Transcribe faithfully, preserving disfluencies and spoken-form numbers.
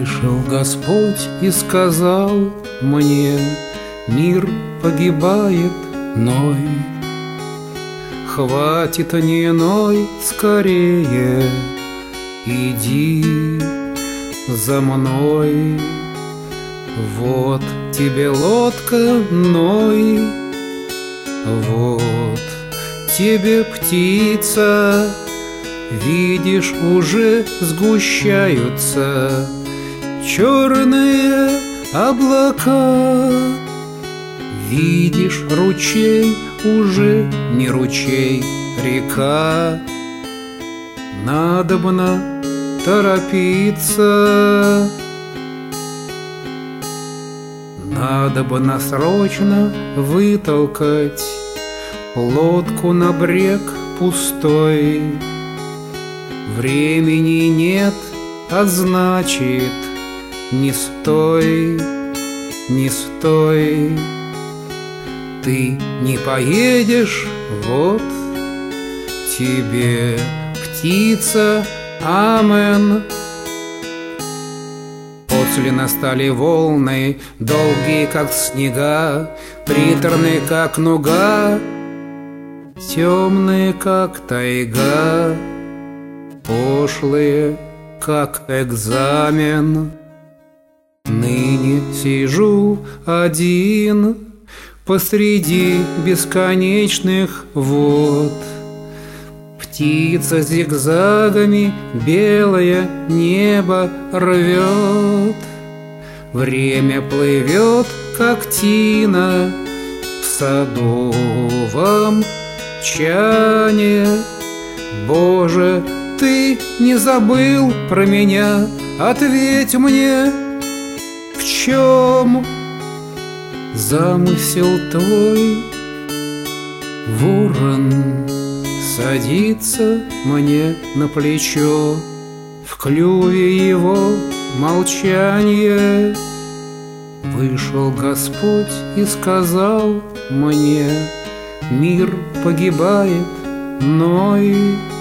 Вышел Господь и сказал мне: мир погибает, Ной. Хватит не ной, скорее иди за мной. Вот тебе лодка, Ной, вот тебе птица. Видишь, уже сгущаются черные облака. Видишь, ручей уже не ручей, река. Надобно торопиться, надобно срочно вытолкать лодку на брег пустой. Времени нет, а значит, не стой, не стой. Ты не поедешь, вот тебе птица, амен. После настали волны, долгие, как снега, приторные, как нуга, темные, как тайга, пошлые, как экзамен. Ныне сижу один посреди бесконечных вод. Птица зигзагами белое небо рвет. Время плывет, как тина в садовом чане. Боже, ты не забыл про меня? Ответь мне, в чем замысел твой? Ворон садится мне на плечо, в клюве его молчание. Вышел Господь и сказал мне: мир погибает, Ной.